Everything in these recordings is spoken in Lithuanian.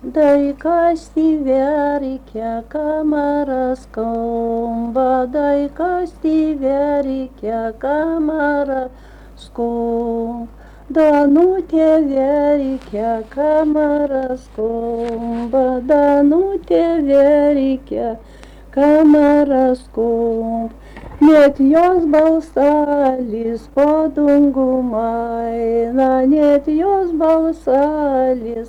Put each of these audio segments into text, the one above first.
Дай кости верике камара скомба, дай кости верике камара скомб. Да ну те верике камара скомба, да ну те верике камара скомб. Нет jos balsalis podungu maina, net jos balsalis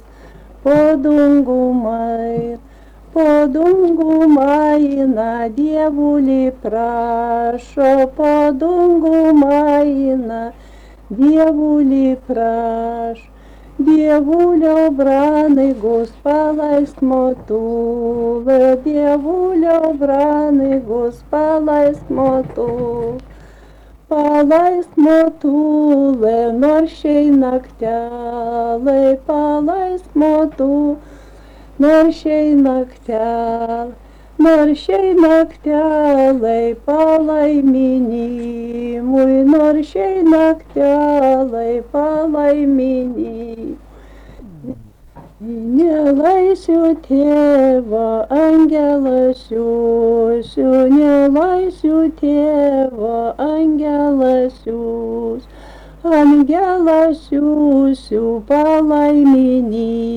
podungu maina, dievulį prašo, podungu maina, dievulį prašo. Dievulio branai gos palaisk motulę, dievulio branai gos palaisk motulę. Palaisk motulę, nors šiai naktelai, palaisk motulę, nors šiai naktelai palaiminimui, nors šiai naktelai palaiminimui. Nelaisiu tėvą, angelą siųsiu, nelaisiu tėvą, angelą siųsiu, angelą siųsiu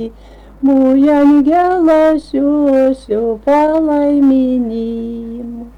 palaiminimui, angelą siųsiu palaiminimui.